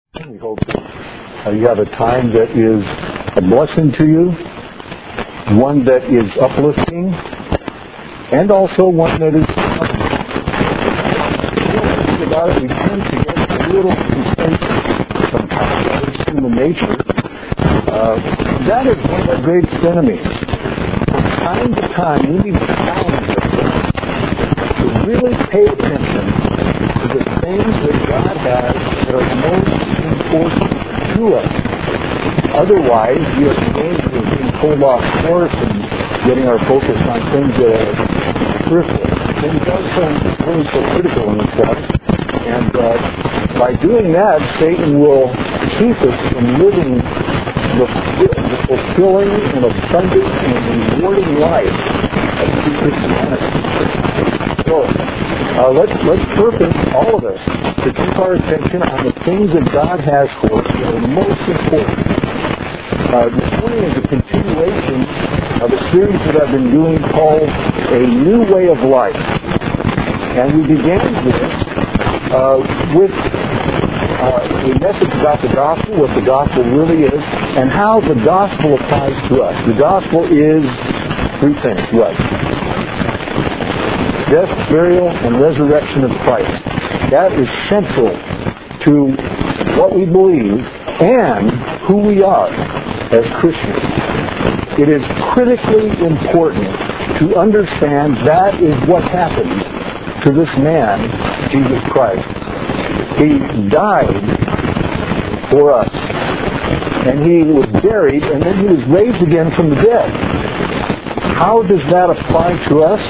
We hope that you have a time that is a blessing to you, one that is uplifting, and also one that is about it. We tend to get a little complacent sometimes. It's human nature. That is one of our greatest enemies. From time to time, we need to challenge ourselves to really pay attention to the things that God has that are most important to us. Otherwise, we are in danger of being pulled off course and getting our focus on things that are peripheral. And it does sound really so critical in itself. And by doing that, Satan will keep us from living the fulfilling and abundant and rewarding life of true Christianity. So, let's purpose, all of us, to keep our attention on the things that God has for us that are most important. This morning is a continuation of a series that I've been doing called A New Way of Life. And we began this with a message about the gospel, what the gospel really is, and how the gospel applies to us. The gospel is three things. What? Death, burial, and resurrection of Christ. That is central to what we believe and who we are as Christians. It is critically important to understand that is what happened to this man, Jesus Christ. He died for us. And he was buried, and then he was raised again from the dead. How does that apply to us?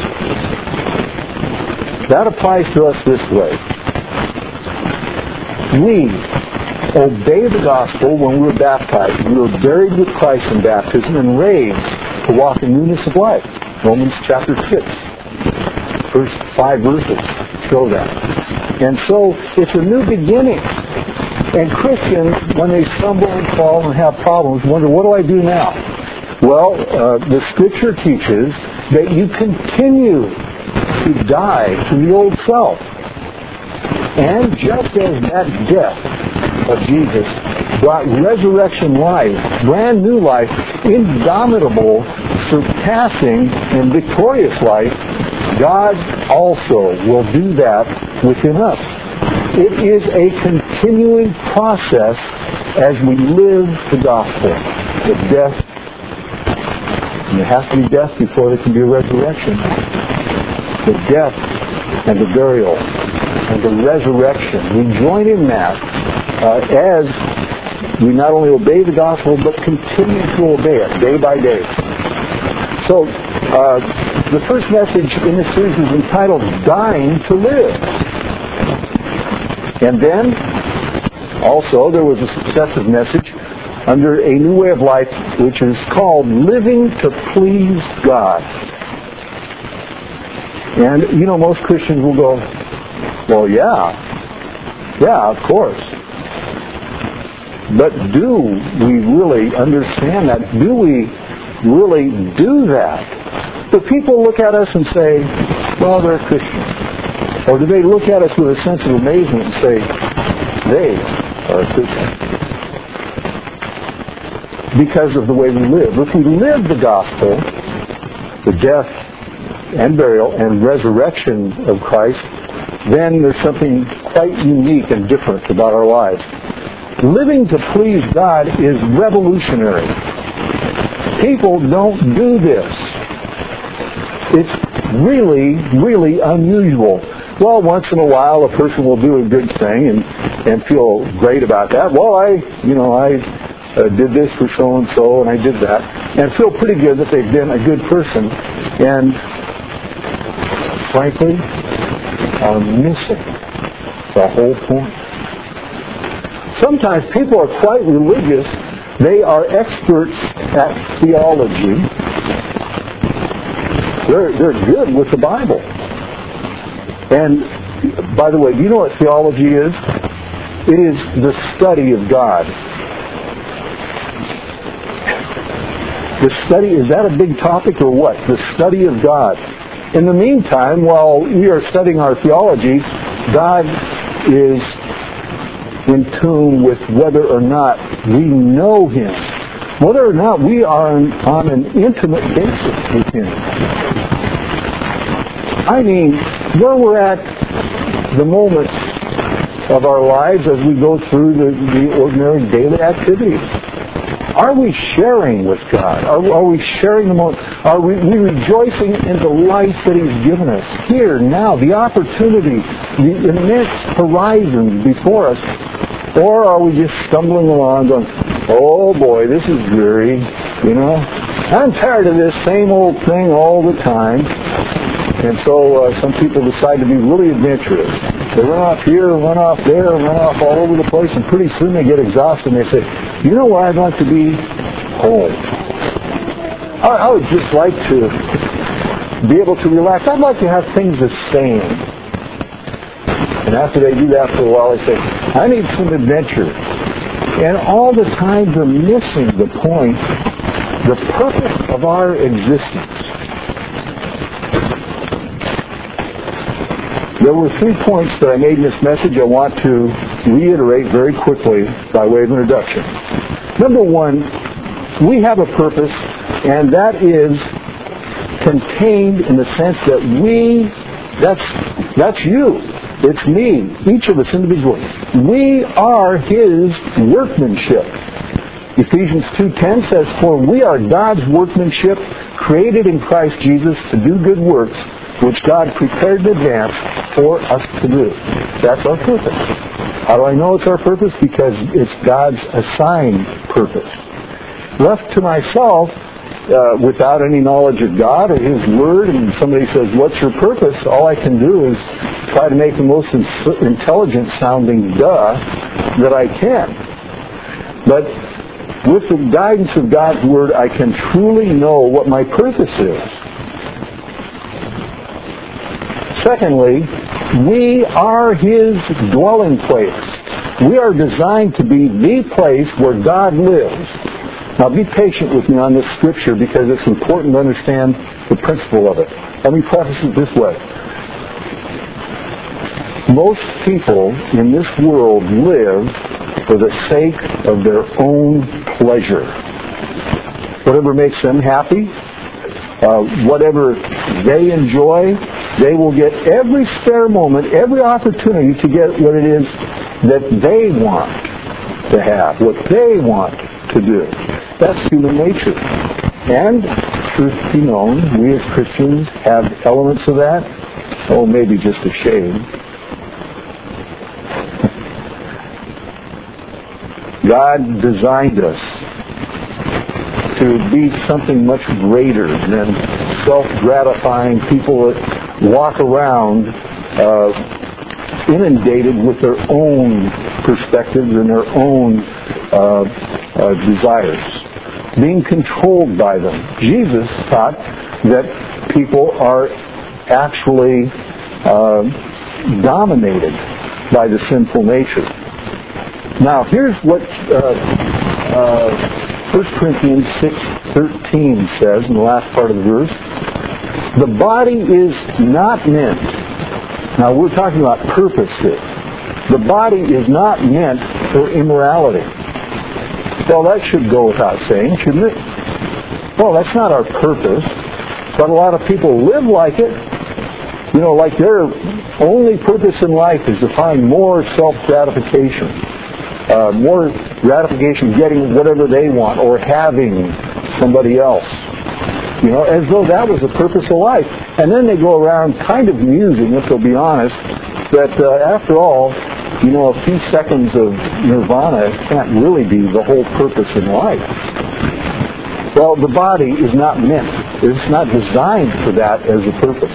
That applies to us this way. We obey the gospel when we were baptized. We were buried with Christ in baptism and raised to walk in newness of life. Romans chapter 6. First 5 verses show that. And so it's a new beginning. And Christians, when they stumble and fall and have problems, wonder, what do I do now? Well, the Scripture teaches that you continue to die to the old self. And just as that death of Jesus brought resurrection life, brand new life, indomitable, surpassing, and victorious life, God also will do that within us. It is a continuing process as we live the gospel. The death, and there has to be death before there can be a resurrection. The death and the burial and the resurrection. We join in that as we not only obey the gospel but continue to obey it day by day. So, the first message in this series is entitled Dying to Live. And then, also, there was a successive message under A New Way of Life, which is called Living to Please God. And, most Christians will go, well, yeah, of course. But do we really understand that? Do we really do that? Do people look at us and say, well, they're Christians? Or do they look at us with a sense of amazement and say, they are Christians? Because of the way we live. If we live the gospel, the death and burial and resurrection of Christ, then there's something quite unique and different about our lives. Living to please God is revolutionary. People don't do this. It's really, really unusual. Well, once in a while a person will do a good thing and feel great about that. Well, I did this for so-and-so and I did that. And feel pretty good that they've been a good person. And frankly, are missing the whole point. Sometimes people are quite religious. They are experts at theology. They're good with the Bible. And, by the way, do you know what theology is? It is the study of God. The study, is that a big topic or what? The study of God. In the meantime, while we are studying our theology, God is in tune with whether or not we know Him, whether or not we are on an intimate basis with Him. I mean, where we're at the moments of our lives as we go through the ordinary daily activities. Are we sharing with God? Are we sharing the moment? Are we rejoicing in the life that He's given us here, now, the opportunity, the immense horizons before us? Or are we just stumbling along going, oh boy, this is dreary, I'm tired of this same old thing all the time. And so some people decide to be really adventurous. They run off here, run off there, run off all over the place, and pretty soon they get exhausted and they say, you know where I'd like to be? Home. I would just like to be able to relax. I'd like to have things the same. And after they do that for a while, they say, I need some adventure. And all the time they're missing the point, the purpose of our existence. There were 3 points that I made in this message I want to reiterate very quickly by way of introduction. Number 1, we have a purpose, and that is contained in the sense that that's you. It's me, each of us individually. We are His workmanship. Ephesians 2:10 says, for we are God's workmanship, created in Christ Jesus to do good works, which God prepared in advance for us to do. That's our purpose. How do I know it's our purpose? Because it's God's assigned purpose. Left to myself, without any knowledge of God or His Word, and somebody says, what's your purpose? All I can do is try to make the most intelligent sounding duh that I can. But with the guidance of God's Word, I can truly know what my purpose is. Secondly, we are His dwelling place. We are designed to be the place where God lives. Now be patient with me on this scripture because it's important to understand the principle of it. Let me preface it this way. Most people in this world live for the sake of their own pleasure. Whatever makes them happy, whatever they enjoy, they will get every spare moment, every opportunity to get what it is that they want to have, what they want to do. That's human nature. And, truth be known, we as Christians have elements of that. Oh, maybe just a shade. God designed us to be something much greater than self-gratifying people that walk around inundated with their own perspectives and their own desires, being controlled by them. Jesus taught that people are actually dominated by the sinful nature. Now, here's what 1 Corinthians 6:13 says in the last part of the verse. The body is not meant, now we're talking about purpose here. The body is not meant for immorality. Well, that should go without saying, shouldn't it? Well, that's not our purpose, but a lot of people live like it. You know, like their only purpose in life is to find more self-gratification. More gratification getting whatever they want or having somebody else. You know, as though that was the purpose of life. And then they go around kind of musing, if they'll be honest, that after all, you know, a few seconds of nirvana can't really be the whole purpose in life. Well, the body is not meant. It's not designed for that as a purpose.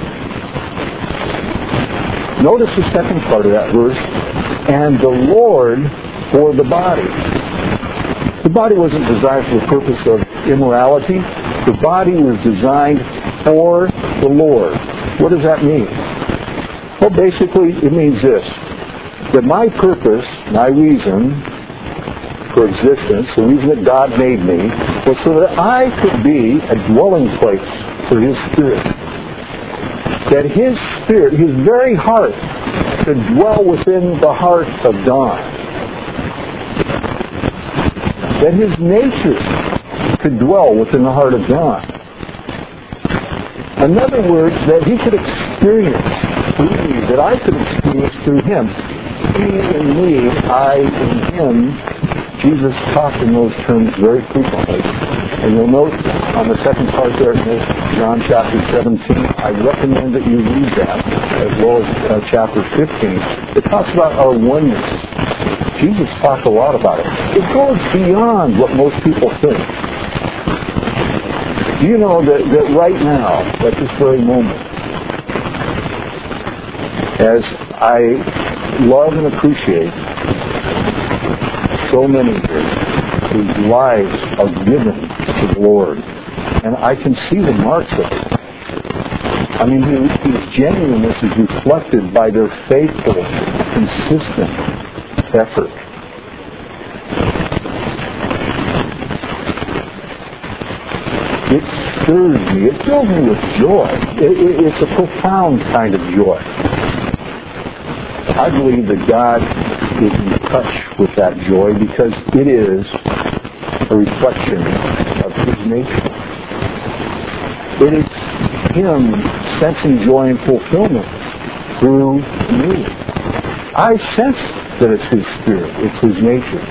Notice the second part of that verse, and the Lord for the body. The body wasn't designed for the purpose of immorality. The body was designed for the Lord. What does that mean? Well, basically, it means this. That my purpose, my reason for existence, the reason that God made me, was so that I could be a dwelling place for His Spirit. That His Spirit, His very heart, could dwell within the heart of Don. that His nature could dwell within the heart of John. In other words, that he could experience through me, that I could experience through him. He in me, I in him. Jesus talked in those terms very frequently. And you'll note on the second part there in John chapter 17, I recommend that you read that, as well as chapter 15. It talks about our oneness. Jesus talked a lot about it. It goes beyond what most people think. Do you know that right now, at this very moment, as I love and appreciate so many here whose lives are given to the Lord, and I can see the marks of it. I mean, whose genuineness is reflected by their faithful, consistent effort. It stirs me. It fills me with joy. It's a profound kind of joy. I believe that God is in touch with that joy because it is a reflection of His nature. It is Him sensing joy and fulfillment through me. I sense that it's His Spirit. It's His nature.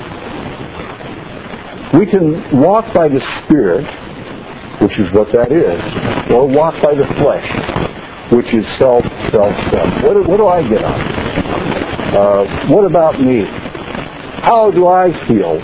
We can walk by the Spirit, which is what that is, or walk by the flesh, which is self. What do I get on? What about me? How do I feel?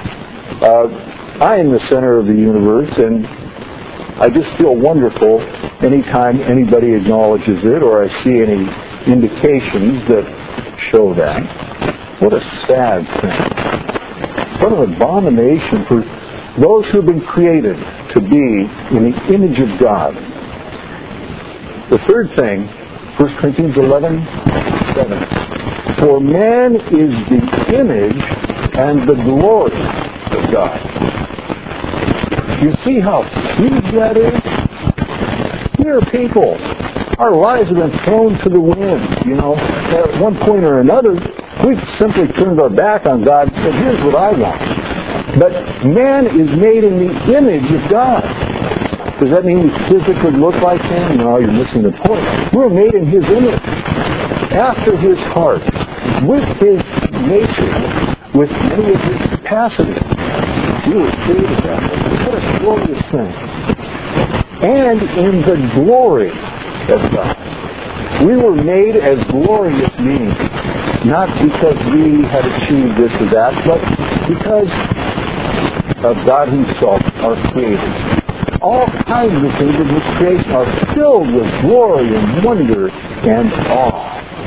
I am the center of the universe, and I just feel wonderful anytime anybody acknowledges it or I see any indications that show that. What a sad thing. What an abomination for those who have been created to be in the image of God. The third thing, 1 Corinthians 11:7. For man is the image and the glory of God. You see how huge that is? We are people. Our lives have been thrown to the wind. At one point or another, we've simply turned our back on God and said, here's what I want. But man is made in the image of God. Does that mean we physically look like Him? No, you're missing the point. We're made in His image, after His heart, with His nature, with many of His capacities. We were created that way. What a glorious thing. And in the glory of God. We were made as glorious beings, not because we had achieved this or that, but because of God Himself, our Creator. All kinds of things in His creation are filled with glory and wonder and awe.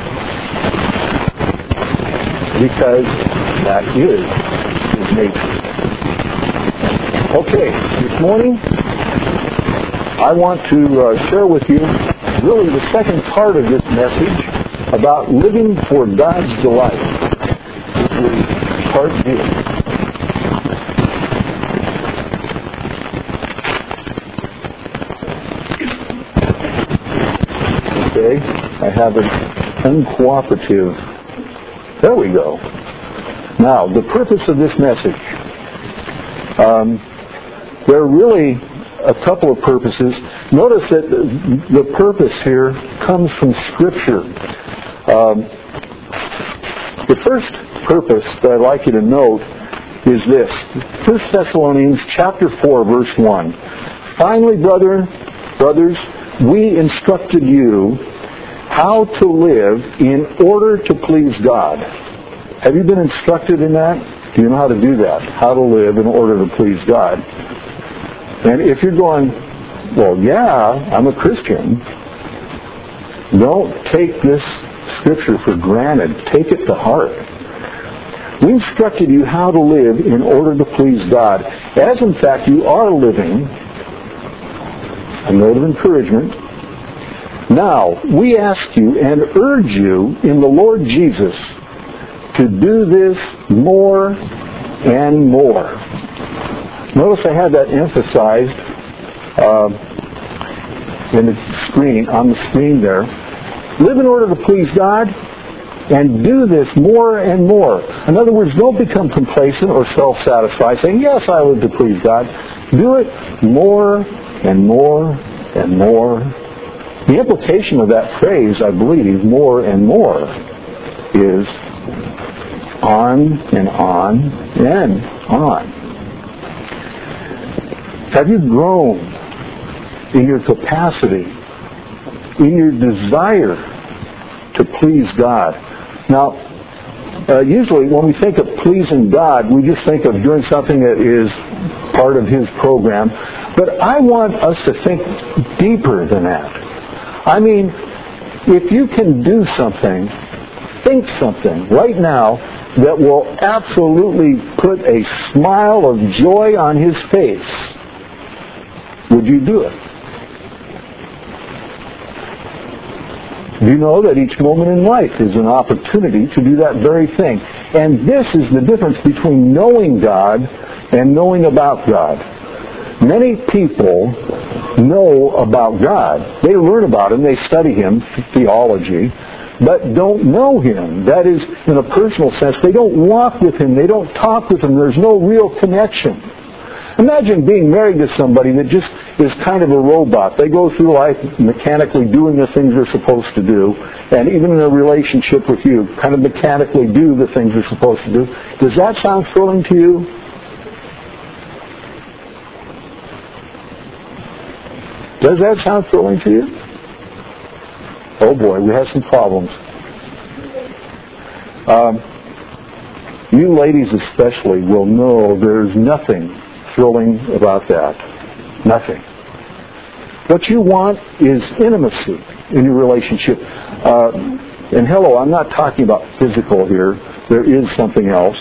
Because that is His nature. Okay, this morning I want to share with you really the second part of this message about living for God's delight. This is part B. I have an uncooperative. There we go. Now, the purpose of this message. There are really a couple of purposes. Notice that the purpose here comes from Scripture. The first purpose that I'd like you to note is this. 1 Thessalonians chapter 4, verse 1. Finally, brothers, we instructed you how to live in order to please God. Have you been instructed in that? Do you know how to do that? How to live in order to please God. And if you're going, well, yeah, I'm a Christian, don't take this Scripture for granted. Take it to heart. We instructed you how to live in order to please God, as in fact you are living. A note of encouragement. Now, we ask you and urge you in the Lord Jesus to do this more and more. Notice I had that emphasized on the screen there. Live in order to please God. And do this more and more. In other words, don't become complacent or self-satisfied, saying, yes, I live to please God. Do it more and more and more. The implication of that phrase, I believe, more and more, is on and on and on. Have you grown in your capacity, in your desire to please God? Now, usually when we think of pleasing God, we just think of doing something that is part of His program. But I want us to think deeper than that. I mean, if you can do something, think something right now that will absolutely put a smile of joy on His face, would you do it? You know that each moment in life is an opportunity to do that very thing. And this is the difference between knowing God and knowing about God. Many people know about God. They learn about Him, they study Him, theology, but don't know Him. That is, in a personal sense, they don't walk with Him, they don't talk with Him, there's no real connection. Imagine being married to somebody that just is kind of a robot. They go through life mechanically doing the things they're supposed to do, and even in a relationship with you, kind of mechanically do the things they're supposed to do. Does that sound thrilling to you? Does that sound thrilling to you? Oh boy, we have some problems. You ladies especially will know there's nothing thrilling about that. Nothing. What you want is intimacy in your relationship. And hello, I'm not talking about physical here. There is something else.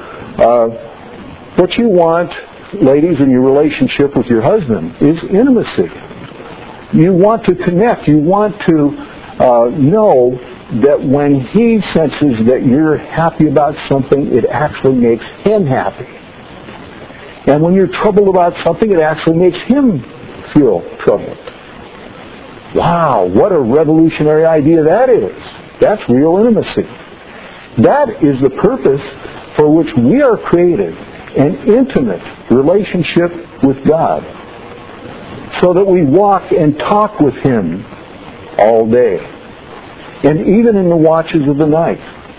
What you want, ladies, in your relationship with your husband is intimacy. You want to connect. You want to know that when he senses that you're happy about something, it actually makes him happy. And when you're troubled about something, it actually makes him feel troubled. Wow, what a revolutionary idea that is. That's real intimacy. That is the purpose for which we are created, an intimate relationship with God, so that we walk and talk with Him all day, and even in the watches of the night.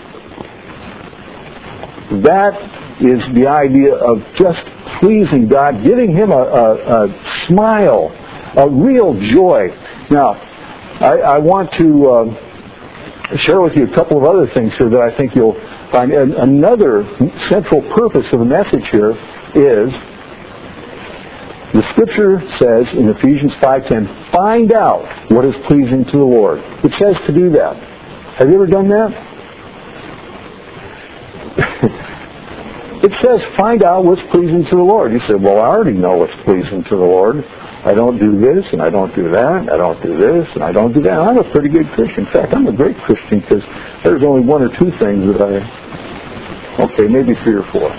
That is the idea of just pleasing God, giving Him a smile, a real joy. Now, I want to share with you a couple of other things here that I think you'll find. Another central purpose of the message here is, the Scripture says in Ephesians 5:10, find out what is pleasing to the Lord. It says to do that. Have you ever done that? It says, find out what's pleasing to the Lord. You say, well, I already know what's pleasing to the Lord. I don't do this, and I don't do that, and I don't do this, and I don't do that. I'm a pretty good Christian. In fact, I'm a great Christian because there's only one or two things that okay, maybe 3 or 4.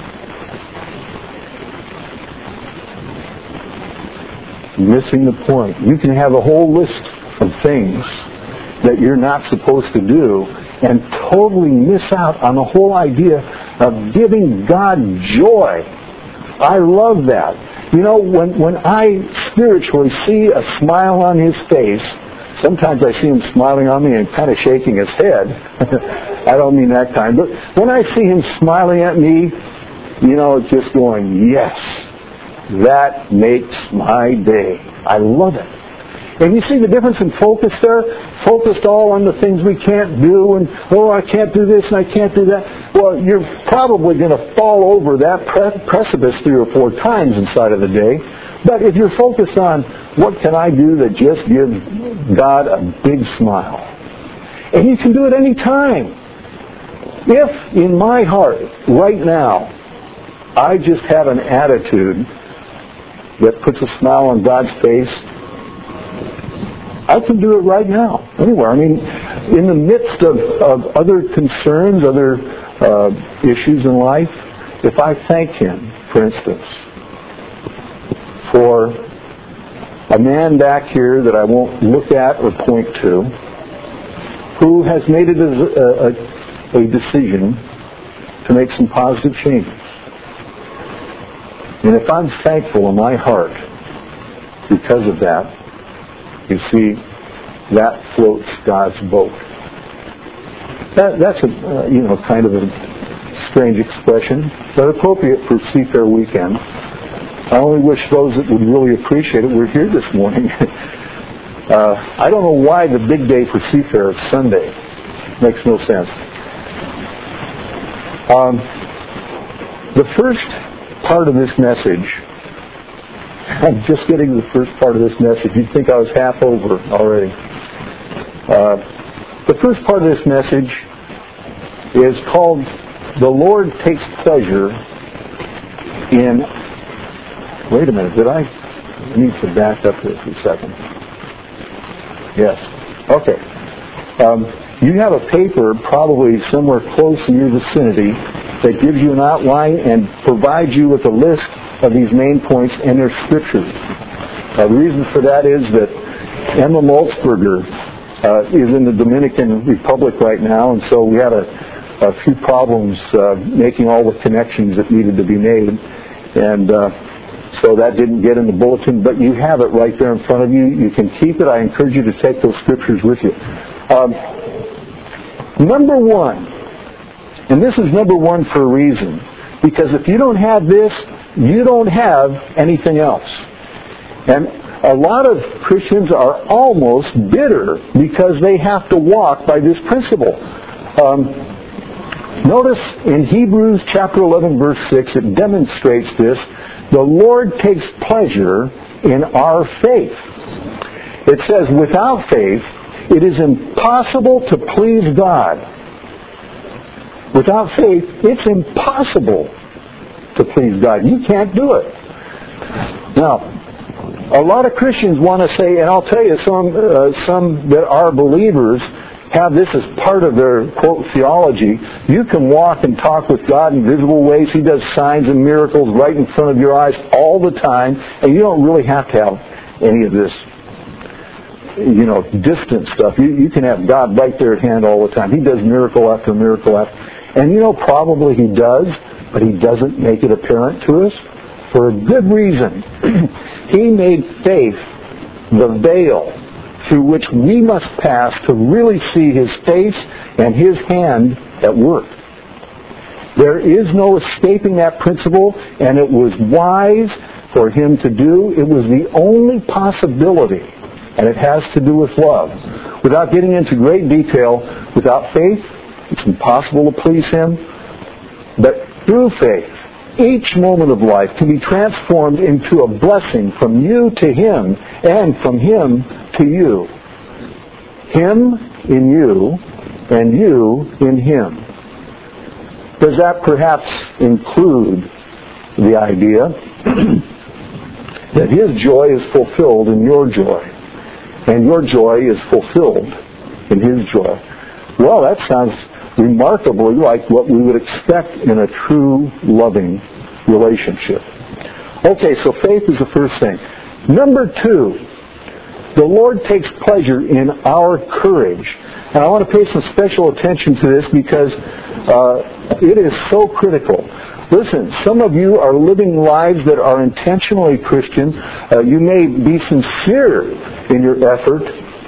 Missing the point. You can have a whole list of things that you're not supposed to do and totally miss out on the whole idea of giving God joy. I love that. You know, when I spiritually see a smile on His face, sometimes I see Him smiling on me and kind of shaking His head. I don't mean that kind. But when I see Him smiling at me, you know, it's just going, yes, that makes my day. I love it. And you see the difference in focus there? Focused all on the things we can't do, and, oh, I can't do this and I can't do that. Well, you're probably going to fall over that precipice 3 or 4 times inside of the day. But if you're focused on what can I do that just gives God a big smile, and you can do it any time. If in my heart right now I just have an attitude that puts a smile on God's face, I can do it right now, anywhere. I mean, in the midst of other concerns, other issues in life, if I thank Him, for instance, for a man back here that I won't look at or point to, who has made it a decision to make some positive changes. And if I'm thankful in my heart because of that, you see, that floats God's boat. That's a kind of a strange expression, but appropriate for Seafair Weekend. I only wish those that would really appreciate it were here this morning. I don't know why the big day for Seafair is Sunday. Makes no sense. The first part of this message, I'm just getting to the first part of this message. You'd think I was half over already. The first part of this message is called "The Lord Takes Pleasure in..." Wait a minute, did I need to back up here for a second? Yes. Okay. You have a paper probably somewhere close in your vicinity that gives you an outline and provides you with a list of these main points and their scriptures. The reason for that is that Emma Maltzberger is in the Dominican Republic right now, and so we had a few problems making all the connections that needed to be made, and so that didn't get in the bulletin, but you have it right there in front of you. You can keep it. I encourage you to take those scriptures with you. Number one, and this is number one for a reason, because if you don't have this, you don't have anything else. And a lot of Christians are almost bitter because they have to walk by this principle. Notice in Hebrews chapter 11, verse 6, it demonstrates this. The Lord takes pleasure in our faith. It says, without faith, it is impossible to please God. Without faith, it's impossible to please God. You can't do it. Now, a lot of Christians want to say, and I'll tell you, some that are believers have this as part of their, quote, theology. You can walk and talk with God in visible ways. He does signs and miracles right in front of your eyes all the time, and you don't really have to have any of this, distant stuff. You can have God right there at hand all the time. He does miracle after miracle after. And probably He does, but He doesn't make it apparent to us for a good reason. He made faith the veil through which we must pass to really see His face and His hand at work. There is no escaping that principle, and it was wise for Him to do. It was the only possibility, and it has to do with love. Without getting into great detail, without faith, it's impossible to please Him. But through faith, each moment of life can be transformed into a blessing from you to Him and from Him to you. Him in you and you in Him. Does that perhaps include the idea that His joy is fulfilled in your joy and your joy is fulfilled in His joy? Well, that sounds remarkably like what we would expect in a true loving relationship. Okay, so faith is the first thing. Number two, the Lord takes pleasure in our courage. And I want to pay some special attention to this because it is so critical. Listen, some of you are living lives that are intentionally Christian. You may be sincere in your effort,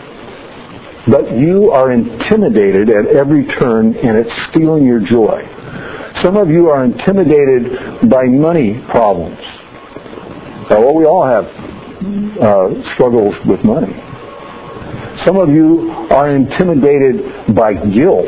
but you are intimidated at every turn, and it's stealing your joy. Some of you are intimidated by money problems. Well, we all have struggles with money. Some of you are intimidated by guilt.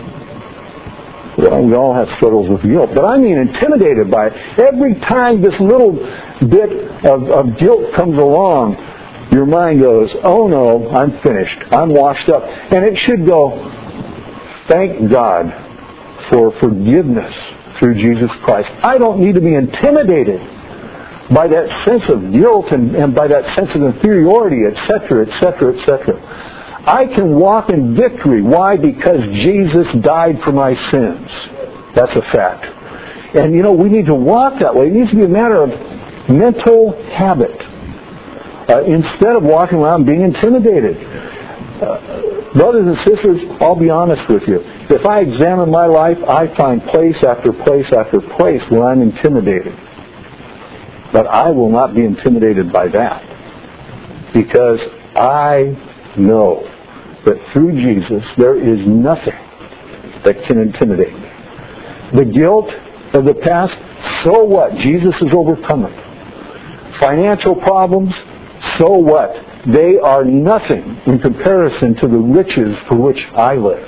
Well, we all have struggles with guilt. But I mean intimidated by it. Every time this little bit of guilt comes along, your mind goes, oh no, I'm finished. I'm washed up. And it should go, thank God for forgiveness through Jesus Christ. I don't need to be intimidated by that sense of guilt and by that sense of inferiority, etc., etc., etc. I can walk in victory. Why? Because Jesus died for my sins. That's a fact. And we need to walk that way. It needs to be a matter of mental habit. Instead of walking around being intimidated. Brothers and sisters, I'll be honest with you. If I examine my life, I find place after place after place where I'm intimidated. But I will not be intimidated by that. Because I know that through Jesus there is nothing that can intimidate me. The guilt of the past, so what? Jesus has overcome it. Financial problems, so what? They are nothing in comparison to the riches for which I live.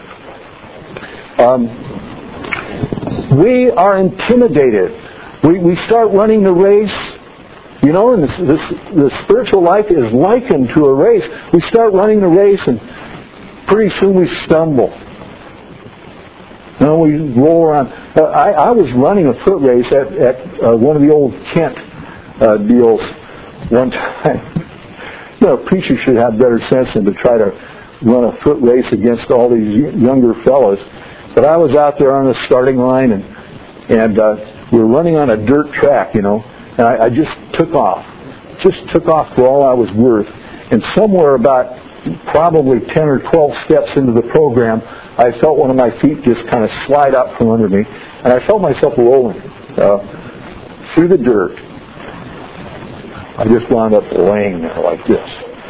We are intimidated. We start running the race. You know, and the spiritual life is likened to a race. We start running the race and pretty soon we stumble. You know, we roll around. I was running a foot race at one of the old Kent deals one time. You know, a preacher should have better sense than to try to run a foot race against all these younger fellows. But I was out there on the starting line, and we were running on a dirt track, you know, and I just took off. Just took off for all I was worth. And somewhere about probably 10 or 12 steps into the program, I felt one of my feet just kind of slide out from under me, and I felt myself rolling through the dirt. I just wound up laying there like this.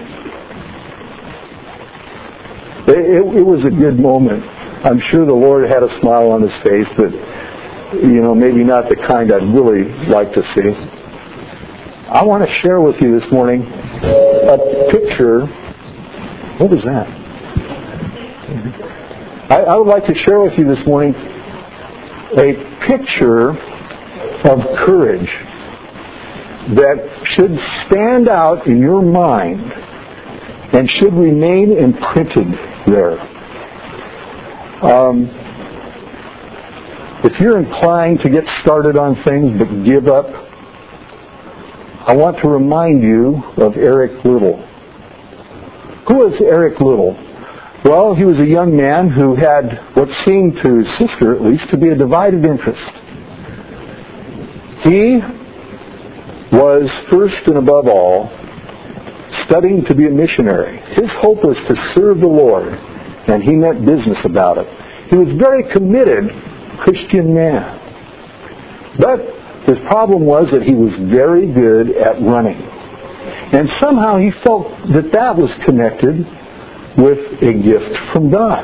It was a good moment. I'm sure the Lord had a smile on His face, but, you know, maybe not the kind I'd really like to see. I want to share with you this morning a picture. What was that? I would like to share with you this morning a picture of courage that should stand out in your mind and should remain imprinted there. If you're inclined to get started on things but give up, I want to remind you of Eric Liddell. Who is Eric Liddell? Well, he was a young man who had what seemed to his sister, at least, to be a divided interest. He was, first and above all, studying to be a missionary. His hope was to serve the Lord, and he meant business about it. He was a very committed Christian man. But his problem was that he was very good at running. And somehow he felt that that was connected with a gift from God.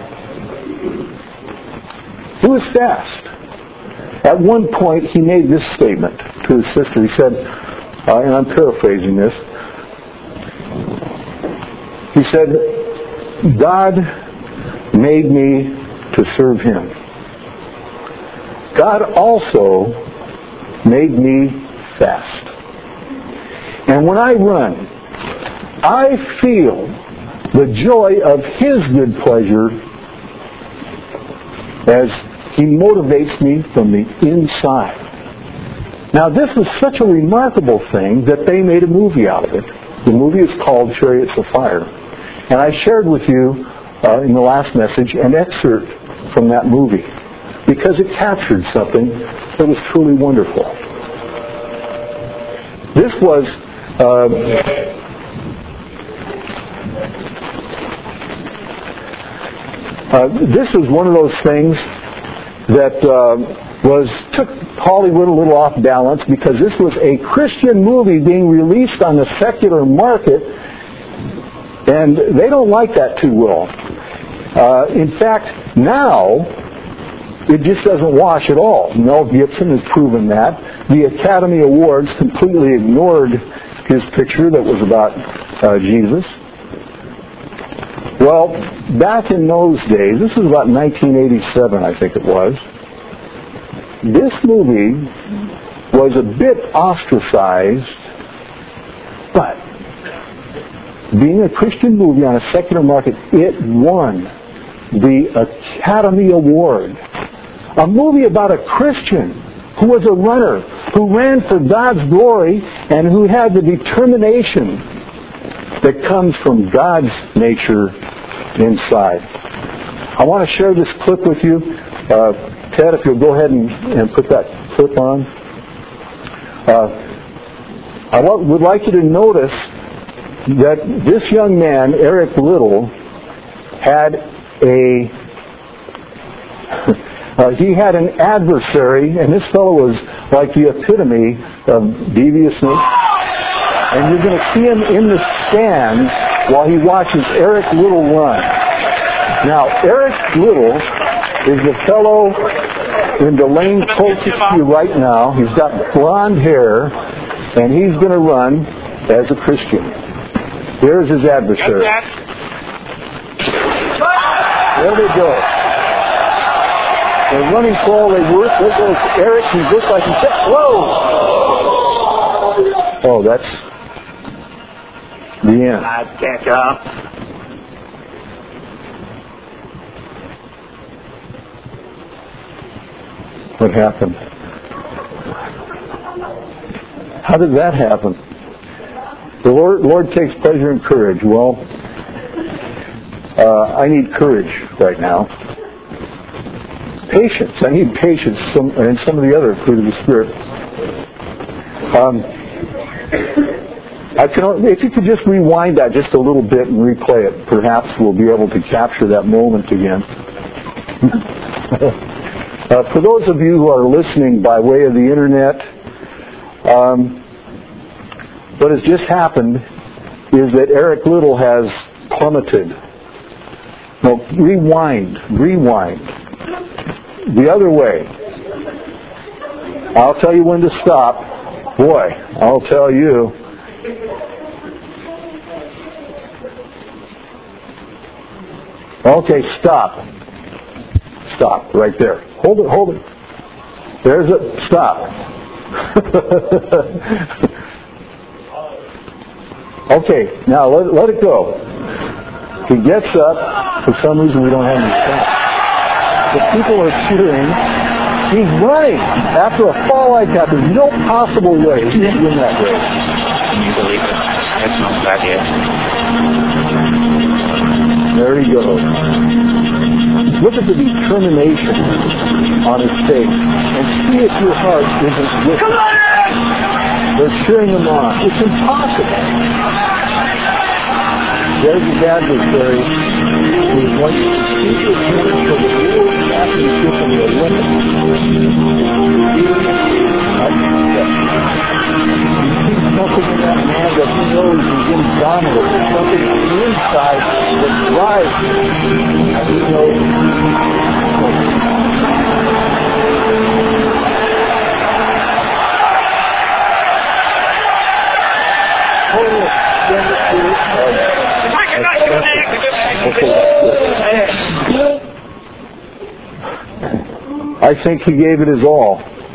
He was fast. At one point he made this statement to his sister. He said, and I'm paraphrasing this, he said, God made me to serve Him. God also made me fast. And when I run, I feel the joy of His good pleasure as He motivates me from the inside. Now, this is such a remarkable thing that they made a movie out of it. The movie is called Chariots of Fire. And I shared with you in the last message an excerpt from that movie because it captured something that was truly wonderful. This was one of those things that took Hollywood a little off balance because this was a Christian movie being released on the secular market, and they don't like that too well. In fact, now it just doesn't wash at all. Mel Gibson has proven that. The Academy Awards completely ignored his picture that was about Jesus. Well, back in those days, this was about 1987, I think it was, this movie was a bit ostracized, but being a Christian movie on a secular market, it won the Academy Award. A movie about a Christian who was a runner, who ran for God's glory, and who had the determination that comes from God's nature inside. I want to share this clip with you. Ted, if you'll go ahead and put that clip on. I would like you to notice that this young man, Eric Liddell, had he had an adversary, and this fellow was like the epitome of deviousness. And you're going to see him in the stands while he watches Eric Liddell run. Now, Eric Liddell is the fellow in the lane closest to you right now. He's got blonde hair, and he's going to run as a Christian. There's his adversary. There they go. They're running for all they worth. There goes Eric. He looks like he's just, whoa! Oh, that's the end. I'd catch up. What happened? How did that happen? The Lord takes pleasure in courage. Well, I need courage right now. Patience. I need patience and some of the other fruit of the Spirit. If you could just rewind that just a little bit and replay it, perhaps we'll be able to capture that moment again. For those of you who are listening by way of the Internet, what has just happened is that Eric Liddell has plummeted. No, rewind. The other way. I'll tell you when to stop. Boy, I'll tell you. Okay, stop. Stop, right there. Hold it. There's it. Stop. Okay, now let it go. He gets up. For some reason we don't have any stops. The people are cheering. He's running. After a fall like that, there's no possible way he can win that race. Can you believe it? That's not bad yet. There he goes. Look at the determination on his face. And see if your heart isn't with him. They're cheering him on. It's impossible. There's his adversary. He's like to keep his hands for the Lord after he's given the limit. He sees something in that man that he knows is indomitable. There's something on the inside that drives him. And he knows. I think he gave it his all.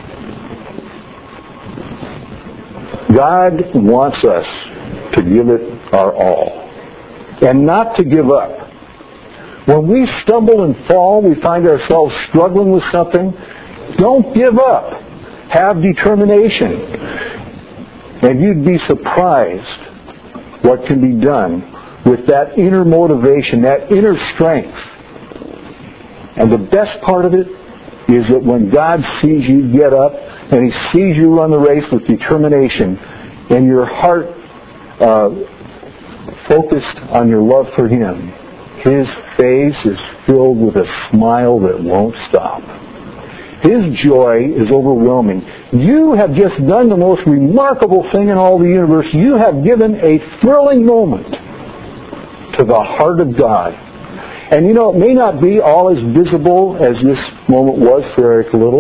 God wants us to give it our all and not to give up. When we stumble and fall, we find ourselves struggling with something, don't give up. Have determination. And you'd be surprised what can be done with that inner motivation, that inner strength. And the best part of it is that when God sees you get up and He sees you run the race with determination and your heart focused on your love for Him, His face is filled with a smile that won't stop. His joy is overwhelming. You have just done the most remarkable thing in all the universe. You have given a thrilling moment to the heart of God. And you know, it may not be all as visible as this moment was for Eric Liddell.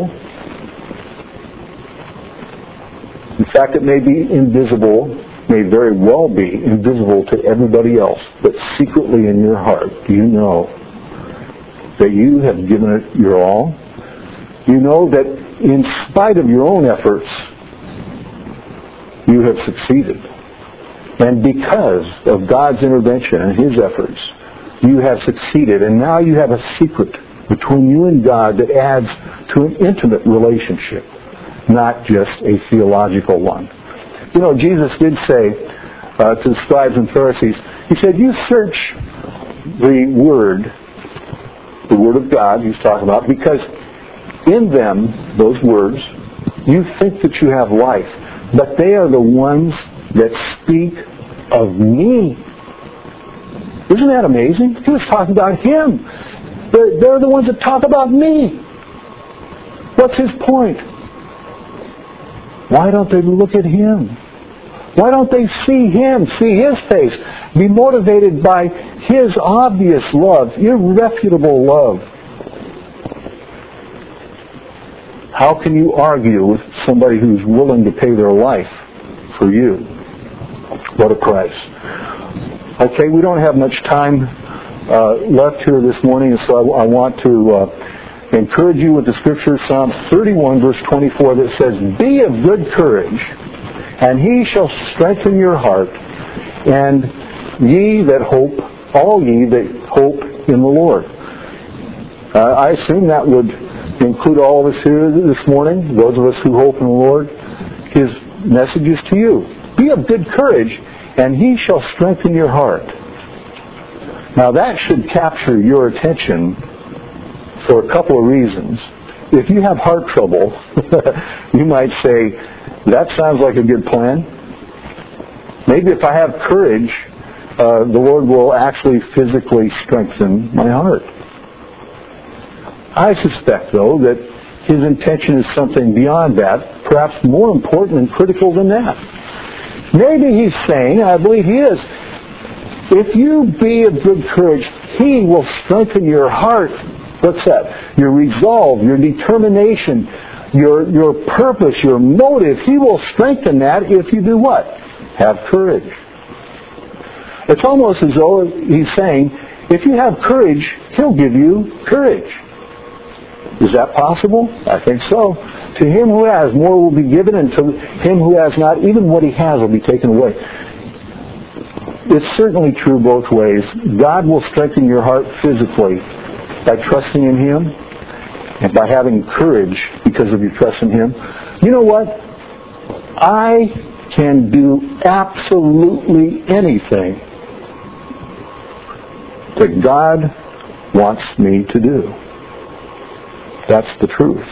In fact, it may be invisible, may very well be invisible to everybody else, but secretly in your heart, you know that you have given it your all. You know that in spite of your own efforts, you have succeeded. And because of God's intervention and His efforts, you have succeeded. And now you have a secret between you and God that adds to an intimate relationship, not just a theological one. You know, Jesus did say to the scribes and Pharisees, He said, you search the Word of God He's talking about, because in them, those words, you think that you have life, but they are the ones that speak of me. Isn't that amazing? He was talking about him. They're the ones that talk about me. What's his point? Why don't they look at him? Why don't they see him, see his face, be motivated by his obvious love, irrefutable love? How can you argue with somebody who's willing to pay their life for you? What a price. Okay, we don't have much time left here this morning, so I want to encourage you with the scripture, Psalm 31, verse 24, that says, "Be of good courage, and he shall strengthen your heart, and ye that hope, all ye that hope in the Lord." I assume that would include all of us here this morning, those of us who hope in the Lord. His message is to you. Be of good courage, and he shall strengthen your heart. Now that should capture your attention for a couple of reasons. If you have heart trouble, you might say, that sounds like a good plan. Maybe if I have courage, the Lord will actually physically strengthen my heart. I suspect, though, that his intention is something beyond that, perhaps more important and critical than that. Maybe he's saying, I believe he is, if you be of good courage, he will strengthen your heart. What's that? Your resolve, your determination, your purpose, your motive. He will strengthen that if you do what? Have courage. It's almost as though he's saying, if you have courage, he'll give you courage. Is that possible? I think so. To him who has, more will be given, and to him who has not, even what he has will be taken away. It's certainly true both ways. God will strengthen your heart physically by trusting in him and by having courage because of your trust in him. You know what? I can do absolutely anything that God wants me to do. That's the truth.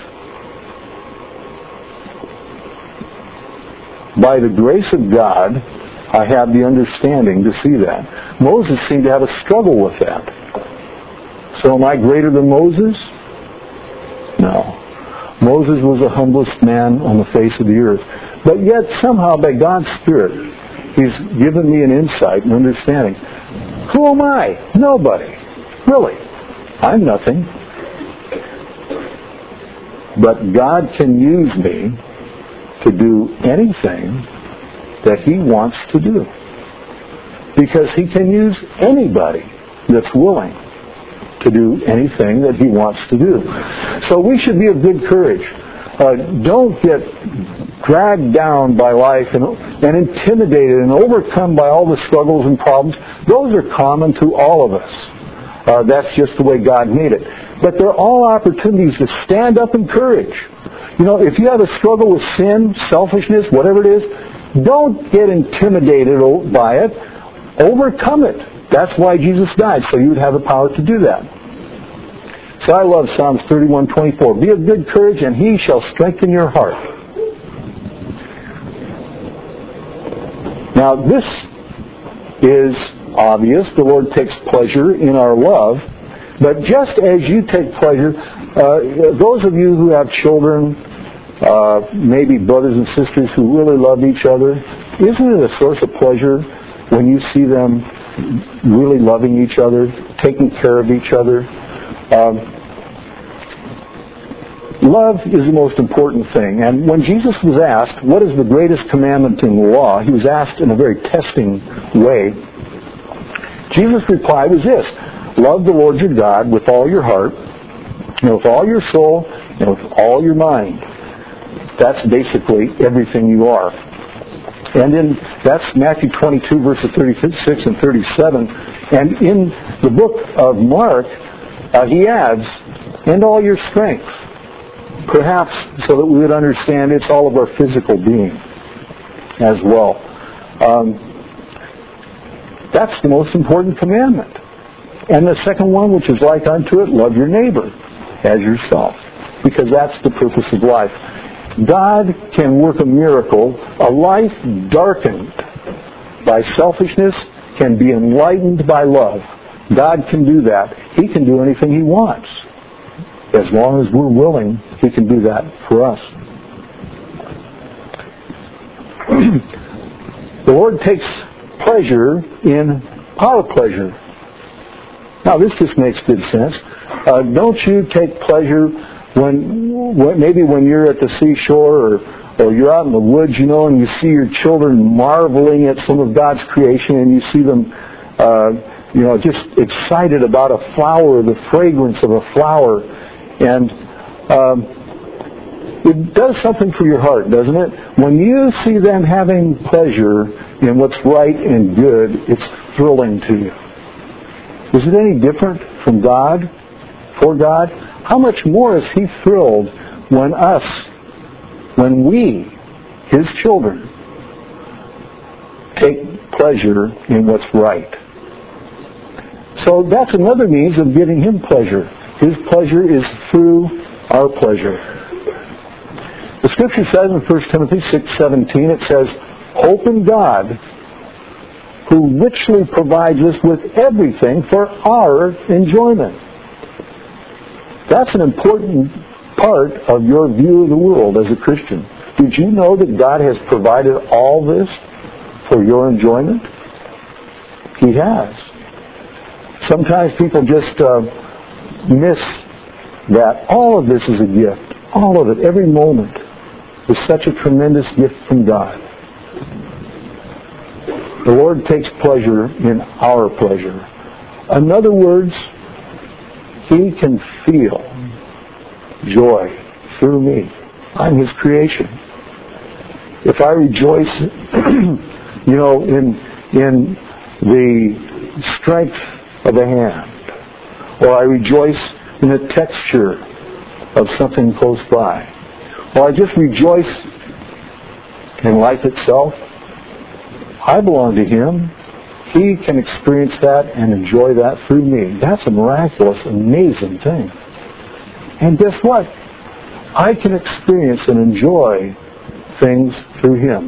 By the grace of God, I have the understanding to see that. Moses seemed to have a struggle with that. So am I greater than Moses? No. Moses was the humblest man on the face of the earth. But yet somehow by God's Spirit, he's given me an insight and understanding. Who am I? Nobody. Really. I'm nothing. But God can use me to do anything that he wants to do. Because he can use anybody that's willing to do anything that he wants to do. So we should be of good courage. Don't get dragged down by life and intimidated and overcome by all the struggles and problems. Those are common to all of us. That's just the way God made it. But they're all opportunities to stand up in courage. You know, if you have a struggle with sin, selfishness, whatever it is, don't get intimidated by it. Overcome it. That's why Jesus died, so you would have the power to do that. So I love Psalms 31:24. Be of good courage, and he shall strengthen your heart. Now this is obvious. The Lord takes pleasure in our love. But just as you take pleasure, those of you who have children, maybe brothers and sisters who really love each other, isn't it a source of pleasure when you see them really loving each other, taking care of each other? Love is the most important thing. And when Jesus was asked, what is the greatest commandment in the law, he was asked in a very testing way. Jesus' reply was this: love the Lord your God with all your heart, and with all your soul, and with all your mind. That's basically everything you are. And that's Matthew 22, verses 36 and 37. And in the book of Mark, he adds, and all your strength. Perhaps so that we would understand it's all of our physical being as well. That's the most important commandment. And the second one, which is like unto it, love your neighbor as yourself. Because that's the purpose of life. God can work a miracle, a life darkened by selfishness can be enlightened by love. God can do that. He can do anything He wants. As long as we're willing, He can do that for us. The Lord takes pleasure in our pleasure. Now, this just makes good sense. Don't you take pleasure when you're at the seashore or you're out in the woods, and you see your children marveling at some of God's creation, and you see them, just excited about a flower, the fragrance of a flower, and it does something for your heart, doesn't it? When you see them having pleasure in what's right and good, it's thrilling to you. Is it any different from God, for God? How much more is He thrilled when we, His children, take pleasure in what's right? So that's another means of giving Him pleasure. His pleasure is through our pleasure. The Scripture says in 1 Timothy 6:17, it says, "Hope in God, who richly provides us with everything for our enjoyment." That's an important part of your view of the world as a Christian. Did you know that God has provided all this for your enjoyment? He has. Sometimes people just miss that. All of this is a gift. All of it, every moment, is such a tremendous gift from God. The Lord takes pleasure in our pleasure. In other words, He can feel joy through me. I'm His creation. If I rejoice, in the strength of a hand, or I rejoice in the texture of something close by, or I just rejoice in life itself, I belong to Him. He can experience that and enjoy that through me. That's a miraculous, amazing thing. And guess what? I can experience and enjoy things through Him.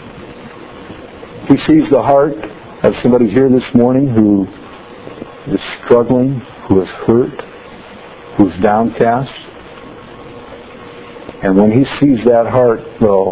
He sees the heart of somebody here this morning who is struggling, who is hurt, who's downcast. And when He sees that heart go,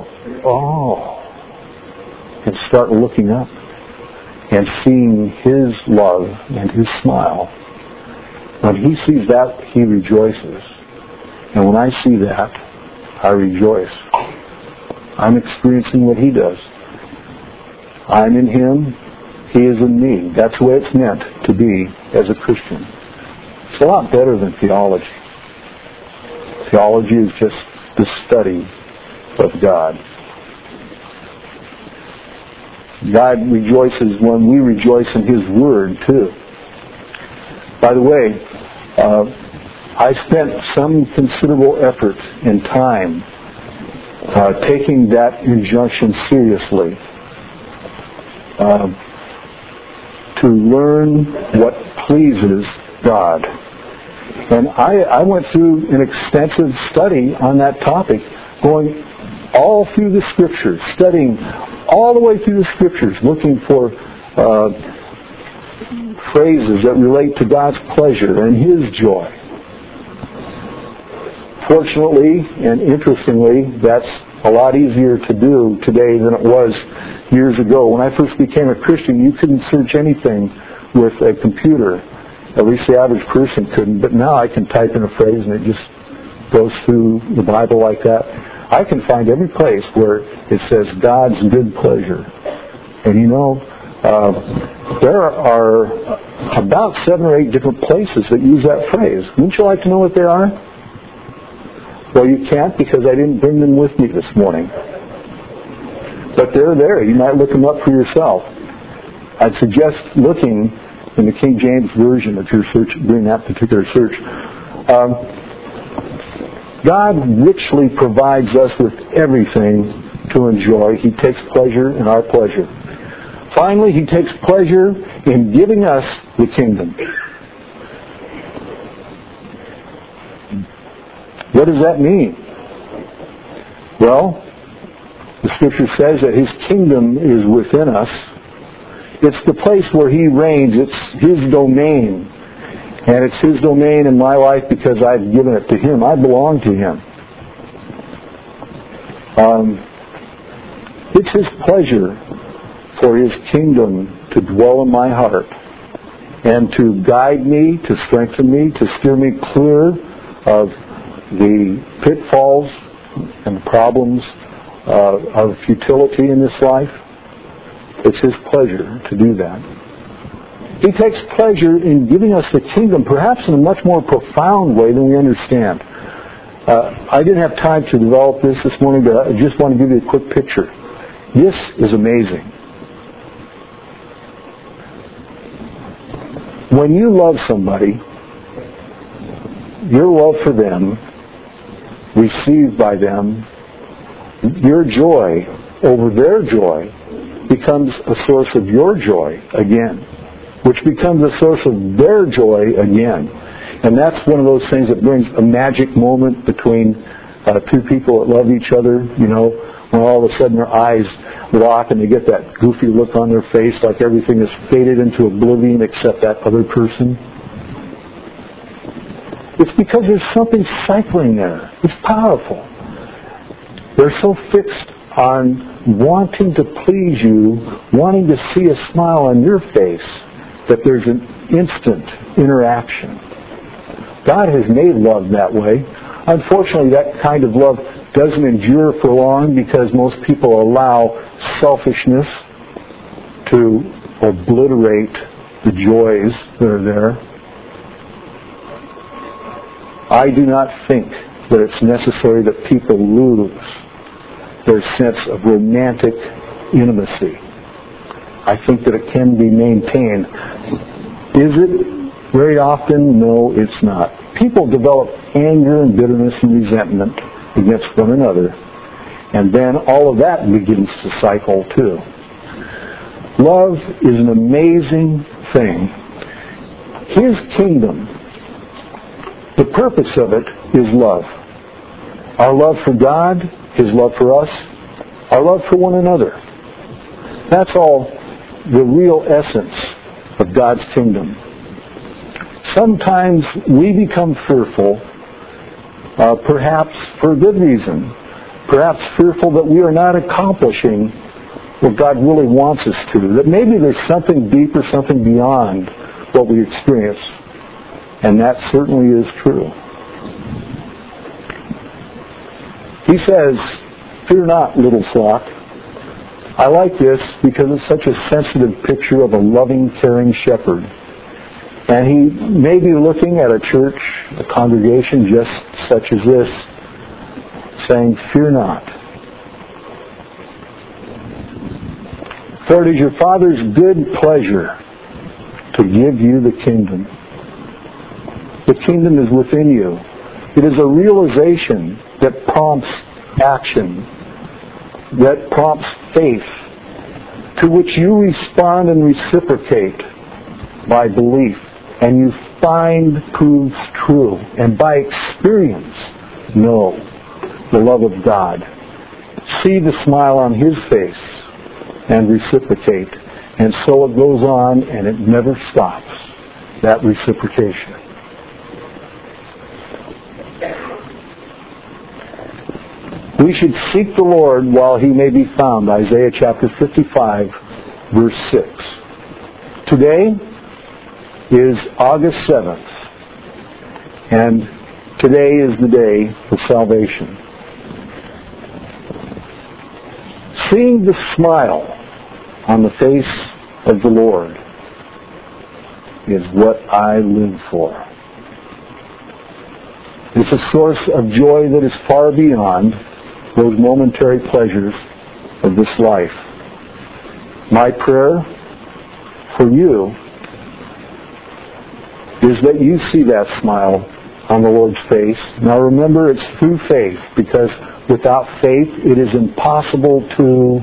and start looking up and seeing His love and His smile, when He sees that, He rejoices. And when I see that, I rejoice. I'm experiencing what He does. I'm in Him, He is in me. That's the way it's meant to be as a Christian. It's a lot better than theology. Theology is just the study of God. God rejoices when we rejoice in His Word, too. By the way, I spent some considerable effort and time taking that injunction seriously to learn what pleases God. And I went through an extensive study on that topic, going all through the Scriptures, studying all the way through the Scriptures, looking for phrases that relate to God's pleasure and His joy. Fortunately and interestingly, that's a lot easier to do today than it was years ago. When I first became a Christian, you couldn't search anything with a computer. At least the average person couldn't. But now I can type in a phrase and it just goes through the Bible like that. I can find every place where it says God's good pleasure. And there are about 7 or 8 different places that use that phrase. Wouldn't you like to know what they are? Well, you can't because I didn't bring them with me this morning. But they're there. You might look them up for yourself. I'd suggest looking in the King James Version if you're doing that particular search. God richly provides us with everything to enjoy. He takes pleasure in our pleasure. Finally, He takes pleasure in giving us the kingdom. What does that mean? Well, the Scripture says that His kingdom is within us. It's the place where He reigns. It's His domain. And it's His domain in my life because I've given it to Him. I belong to Him. It's His pleasure for His kingdom to dwell in my heart and to guide me, to strengthen me, to steer me clear of the pitfalls and problems of futility in this life. It's His pleasure to do that. He takes pleasure in giving us the kingdom, perhaps in a much more profound way than we understand. I didn't have time to develop this morning, but I just want to give you a quick picture. This is amazing. When you love somebody, your love for them, received by them, your joy over their joy becomes a source of your joy again, which becomes a source of their joy again. And that's one of those things that brings a magic moment between two people that love each other, you know, when all of a sudden their eyes lock and they get that goofy look on their face like everything is faded into oblivion except that other person. It's because there's something cycling there. It's powerful. They're so fixed on wanting to please you, wanting to see a smile on your face, that there's an instant interaction. God has made love that way. Unfortunately, that kind of love doesn't endure for long because most people allow selfishness to obliterate the joys that are there. I do not think that it's necessary that people lose their sense of romantic intimacy. I think that it can be maintained. Is it very often? No, it's not. People develop anger and bitterness and resentment against one another, and then all of that begins to cycle too. Love is an amazing thing. His kingdom, the purpose of it is love. Our love for God, His love for us, our love for one another. That's all the real essence of God's kingdom. Sometimes we become fearful, perhaps for a good reason, perhaps fearful that we are not accomplishing what God really wants us to, that maybe there's something deeper, something beyond what we experience, and that certainly is true. He says, "Fear not, little flock." I like this because it's such a sensitive picture of a loving, caring shepherd. And he may be looking at a church, a congregation just such as this, saying, "Fear not. For it is your Father's good pleasure to give you the kingdom." The kingdom is within you. It is a realization that prompts action, that prompts faith, to which you respond and reciprocate by belief. And you find proves true. And by experience, know the love of God. See the smile on His face and reciprocate. And so it goes on and it never stops, that reciprocation. We should seek the Lord while He may be found. Isaiah chapter 55, verse 6. Today is August 7th, and today is the day of salvation. Seeing the smile on the face of the Lord is what I live for. It's a source of joy that is far beyond those momentary pleasures of this life. My prayer for you is that you see that smile on the Lord's face. Now remember, it's through faith, because without faith it is impossible to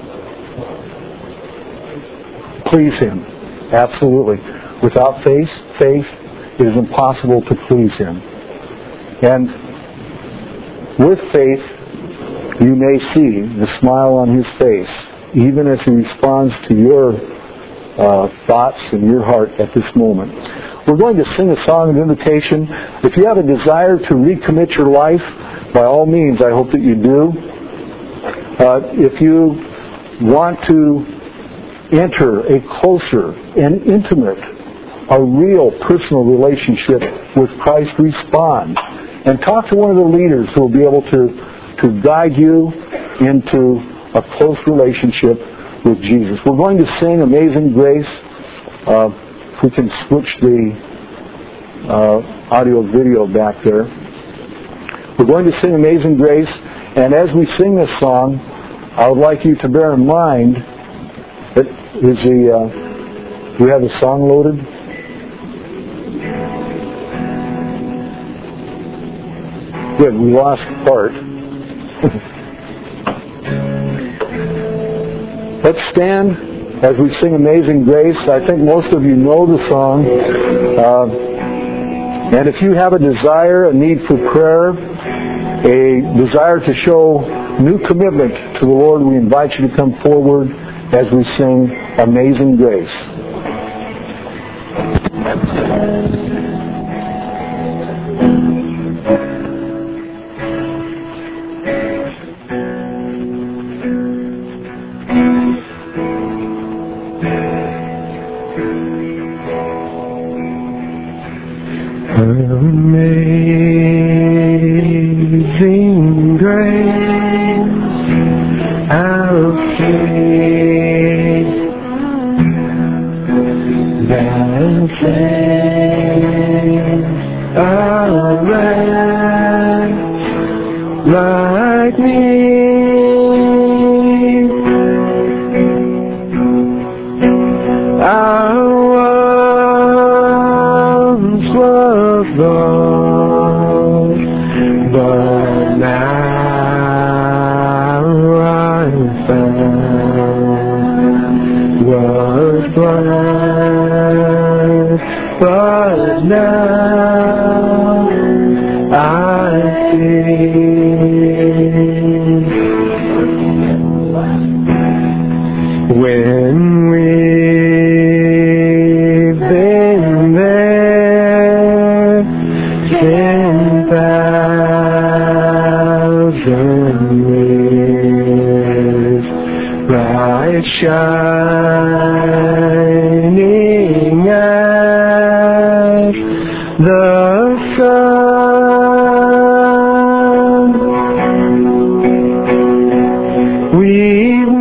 please Him. Absolutely. Without faith, it is impossible to please Him. And with faith, you may see the smile on His face, even as He responds to your thoughts in your heart at this moment. We're going to sing a song of invitation. If you have a desire to recommit your life, by all means, I hope that you do. If you want to enter a closer and intimate, a real personal relationship with Christ, respond. And talk to one of the leaders who will be able to guide you into a close relationship with Jesus. We're going to sing Amazing Grace. If we can switch the audio video back there. We're going to sing Amazing Grace, and as we sing this song, I would like you to bear in mind that do we have the song loaded? Good, we lost part. Let's stand as we sing Amazing Grace. I think most of you know the song. And if you have a desire, a need for prayer, a desire to show new commitment to the Lord, we invite you to come forward as we sing Amazing Grace. Amazing grace, how sweet that saved a wretch like me. I once was lost, but now I'm found. Was blind, but now I see. When we've been there 10,000 years, bright shining as the sun, we've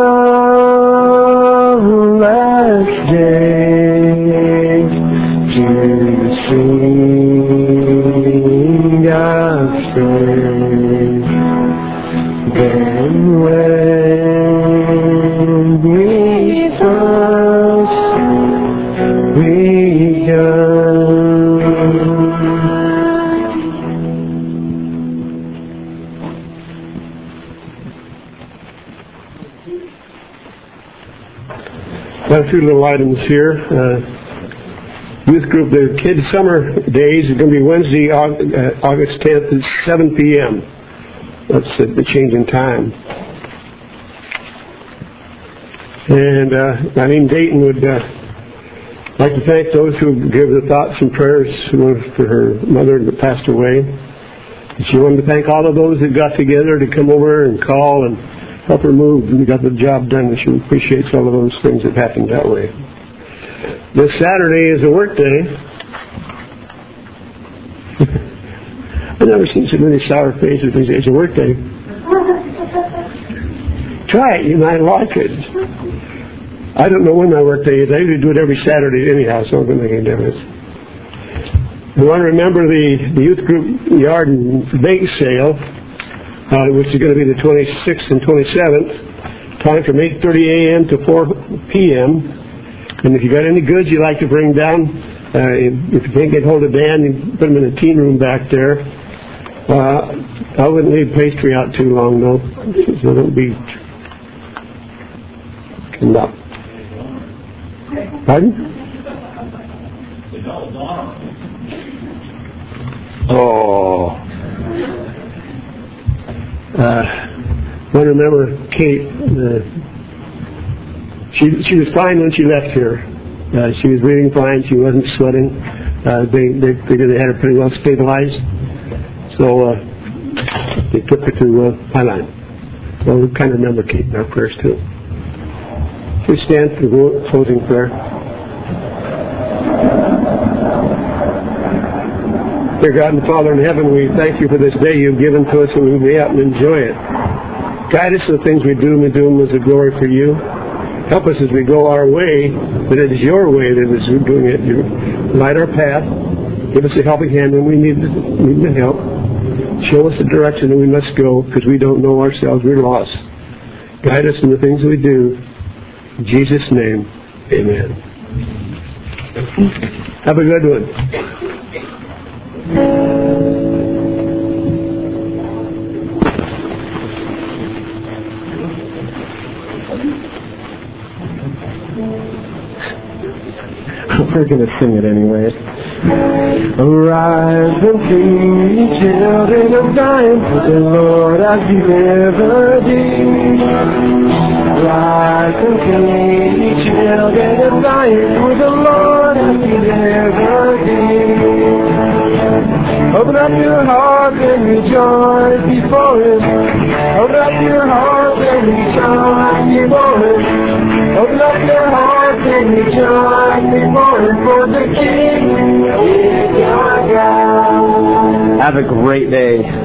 no less days to sing God's praise than when we first begun. Got a few little items here. Youth group, the kids' summer days is going to be Wednesday, August 10th at 7 p.m. That's the change in time. And Eileen Dayton would like to thank those who gave the thoughts and prayers for her mother that passed away. And she wanted to thank all of those that got together to come over and call and help her move and got the job done. And she appreciates all of those things that happened that way. This Saturday is a work day. I've never seen so many sour faces. It's a work day. Try it. You might like it. I don't know when my work day is. I usually do it every Saturday anyhow, so it doesn't make any difference. We want to remember the youth group yard and bake sale, which is going to be the 26th and 27th. Time from 8:30 a.m. to 4 p.m. And if you got any goods you'd like to bring down, if you can't get hold of Dan, you put them in the teen room back there. I wouldn't leave pastry out too long, though, so don't be... No. Pardon? Oh. I remember Kate... She was fine when she left here. She was breathing fine. She wasn't sweating. They figured they had her pretty well stabilized. So they took her to Highline. So we kind of remember Kate in our prayers too. We stand for the closing prayer. Dear God and Father in heaven, we thank you for this day you've given to us, and we may out and enjoy it. Guide us in the things we do, and we do them as a glory for you. Help us as we go our way, but it is your way that is doing it. You light our path. Give us a helping hand when we need the help. Show us the direction that we must go, because we don't know ourselves. We're lost. Guide us in the things we do. In Jesus' name, amen. Have a good one. We're going to sing it anyway. Arise and sing, ye children of Zion, for the Lord has delivered thee. Rise and sing, ye children of Zion, for the Lord has delivered thee. Open up your heart and rejoice before Him. Open up your heart and rejoice before Him. Open up your heart and rejoice before Him, for the King is your God. Have a great day.